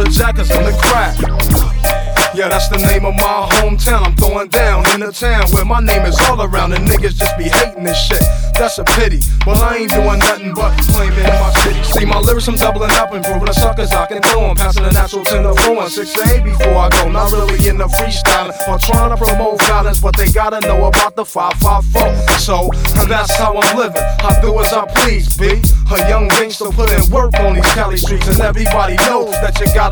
the jackets and the crack. Yeah, that's the name of my hometown. I'm throwing down in the town where my name is all around and niggas just be hating this shit. That's a pity. Well, I ain't doing nothing but claiming my city. See, my lyrics, I'm doubling up and proving the suckers I can throw 'em. Passing the natural to the fluent 6 to 8 before I go. Not really in the freestyling or trying to promote violence, but they gotta know about the 554. So, that's how I'm living. I do as I please, B. A young gangster put in work on these Cali streets, and everybody knows that you gotta